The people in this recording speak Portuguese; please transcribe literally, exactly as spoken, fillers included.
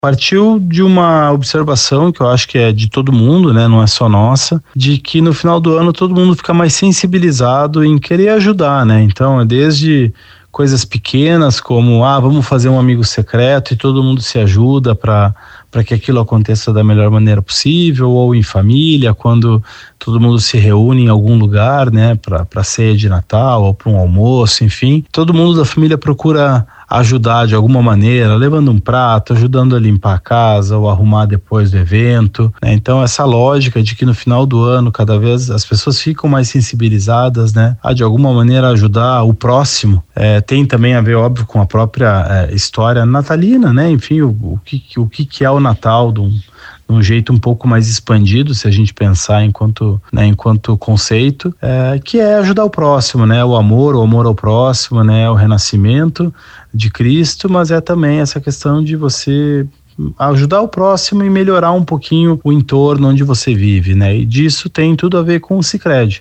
Partiu de uma observação que eu acho que é de todo mundo, né? Não é só nossa, de que no final do ano todo mundo fica mais sensibilizado em querer ajudar, né? Então é desde coisas pequenas como, ah, vamos fazer um amigo secreto e todo mundo se ajuda para para que aquilo aconteça da melhor maneira possível, ou em família, quando todo mundo se reúne em algum lugar, né, para para ceia de Natal ou para um almoço, enfim, todo mundo da família procura ajudar de alguma maneira, levando um prato, ajudando a limpar a casa ou arrumar depois do evento, né? Então essa lógica de que no final do ano cada vez as pessoas ficam mais sensibilizadas, né, a de alguma maneira ajudar o próximo, é, tem também a ver, óbvio, com a própria é, história natalina, né? Enfim, o, o que o que que é o Natal de um, de um jeito um pouco mais expandido, se a gente pensar enquanto, né, enquanto conceito, é, que é ajudar o próximo, né? O amor, o amor ao próximo, né? O renascimento de Cristo, mas é também essa questão de você ajudar o próximo e melhorar um pouquinho o entorno onde você vive, né? E disso tem tudo a ver com o Sicredi.